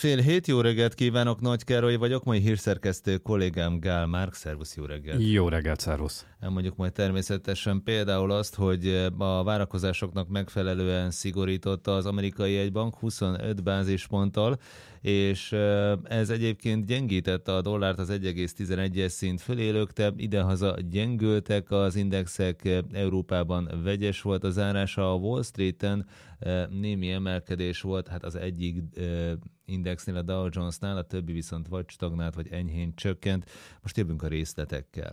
6:30, jó reggelt kívánok, Nagy Károly vagyok, mai hírszerkesztő kollégám Gál Márk, szervusz, jó reggelt. Jó reggelt, szervusz. Elmondjuk majd természetesen például azt, hogy a várakozásoknak megfelelően szigorította az amerikai jegybank 25 bázisponttal, és ez egyébként gyengítette a dollárt az 1,11-es szint fölé lökte, idehaza gyengültek az indexek, Európában vegyes volt a zárása, a Wall Streeten némi emelkedés volt, hát az egyik indexnél, a Dow Jonesnál, a többi viszont vagy stagnált, vagy enyhén csökkent. Most jövünk a részletekkel.